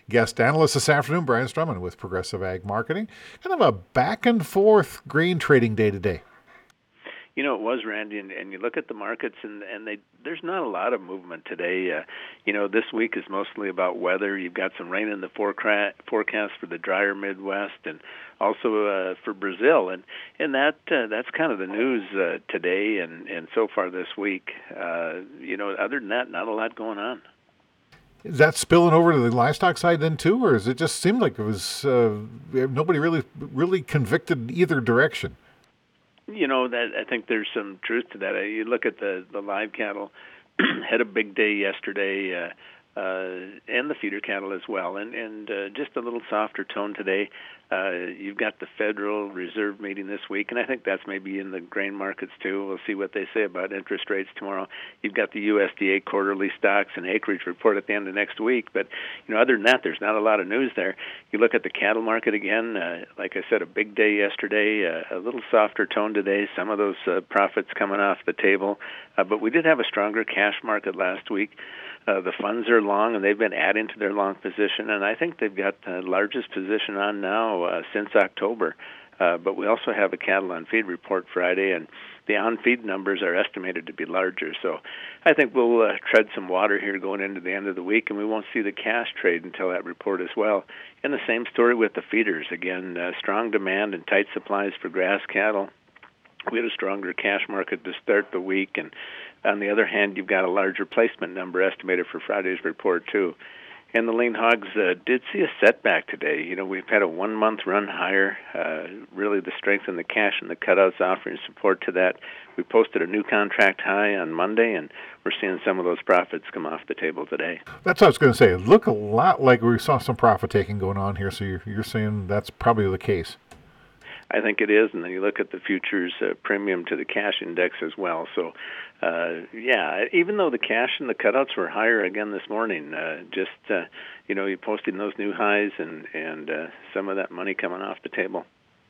Guest analyst this afternoon, Brian Strumman with Progressive Ag Marketing. Kind of a back and forth grain trading day today. It was, Randy, and you look at the markets, and there's not a lot of movement today. This week is mostly about weather. You've got some rain in the forecast for the drier Midwest, and also for Brazil, that's kind of the news today and so far this week. Other than that, not a lot going on. Is that spilling over to the livestock side then too, or is it just seemed like it was nobody really convicted either direction? That I think there's some truth to that. You look at the live cattle had a big day yesterday, and the feeder cattle as well, and just a little softer tone today. You've got the Federal Reserve meeting this week, and I think that's maybe in the grain markets too. We'll see what they say about interest rates tomorrow. You've got the USDA quarterly stocks and acreage report at the end of next week, but other than that, there's not a lot of news there. You look at the cattle market again, like I said, a big day yesterday, a little softer tone today, some of those profits coming off the table, but we did have a stronger cash market last week. The funds are long, and they've been adding to their long position, and I think they've got the largest position on now since October. But we also have a cattle on feed report Friday, and the on-feed numbers are estimated to be larger. So I think we'll tread some water here going into the end of the week, and we won't see the cash trade until that report as well. And the same story with the feeders. Again, strong demand and tight supplies for grass cattle. We had a stronger cash market to start the week, and on the other hand, you've got a larger placement number estimated for Friday's report too. And the lean hogs did see a setback today. We've had a 1 month run higher, really the strength in the cash and the cutouts offering support to that. We posted a new contract high on Monday, and we're seeing some of those profits come off the table today. That's what I was going to say. It looked a lot like we saw some profit taking going on here, so you're saying that's probably the case. I think it is, and then you look at the futures premium to the cash index as well. So, even though the cash and the cutouts were higher again this morning, you're posting those new highs and some of that money coming off the table.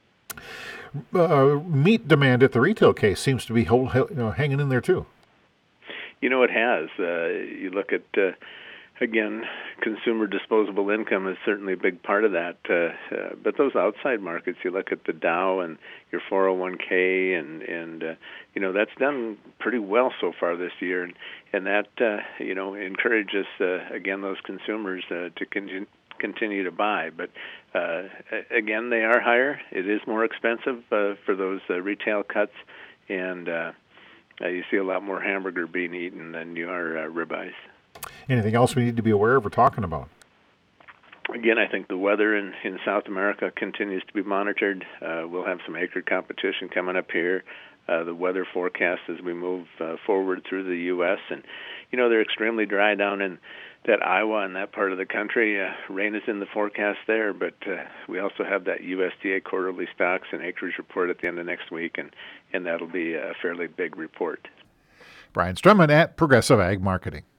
Meat demand at the retail case seems to be hanging in there too. It has. You look at again, consumer disposable income is certainly a big part of that. But those outside markets, you look at the Dow and your 401k, and that's done pretty well so far this year, and that encourages again those consumers to continue to buy. But again, they are higher. It is more expensive for those retail cuts, and you see a lot more hamburger being eaten than you are ribeyes. Anything else we need to be aware of or talking about? Again, I think the weather in South America continues to be monitored. We'll have some acre competition coming up here. The weather forecast as we move forward through the U.S. And, they're extremely dry down in that Iowa and that part of the country. Rain is in the forecast there, but we also have that USDA quarterly stocks and acreage report at the end of next week, and that'll be a fairly big report. Brian Strumman at Progressive Ag Marketing.